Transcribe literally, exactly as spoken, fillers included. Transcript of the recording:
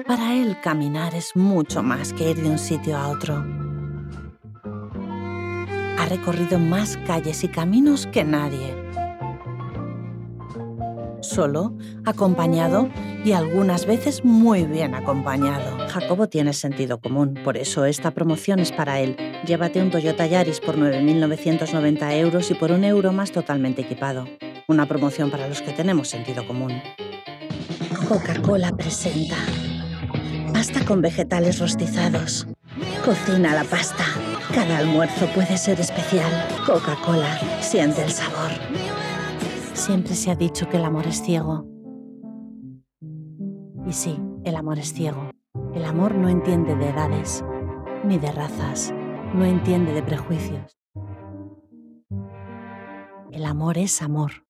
Para él, caminar es mucho más que ir de un sitio a otro. Ha recorrido más calles y caminos que nadie. Solo, acompañado y algunas veces muy bien acompañado. Jacobo tiene sentido común, por eso esta promoción es para él. Llévate un Toyota Yaris por nueve mil novecientos noventa euros y por un euro más totalmente equipado. Una promoción para los que tenemos sentido común. Coca-Cola presenta pasta con vegetales rostizados. Cocina la pasta. Cada almuerzo puede ser especial. Coca-Cola, siente el sabor. Siempre se ha dicho que el amor es ciego. Y sí, el amor es ciego. El amor no entiende de edades, ni de razas, no entiende de prejuicios. El amor es amor.